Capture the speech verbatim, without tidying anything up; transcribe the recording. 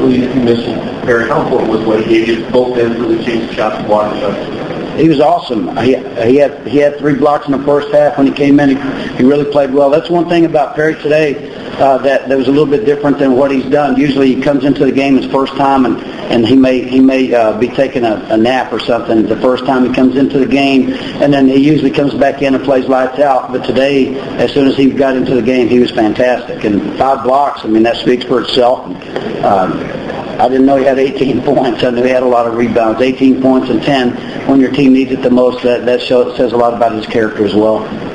You mentioned Perry. How important was what he gave you both ends of the change shots and block shots? He was awesome. He, he had he had three blocks in the first half when he came in. He, he really played well. That's one thing about Perry today uh, that that was a little bit different than what he's done. Usually he comes into the game his first time and, and he may he may uh, be taking a, a nap or something the first time he comes into the game, and then he usually comes back in and plays lights out. But today, as soon as he got into the game, he was fantastic. And five blocks, I mean, that speaks for itself. And, uh, I didn't know he had eighteen points. I knew he had a lot of rebounds. eighteen points and ten when your team needs it the most. That that shows, says a lot about his character as well.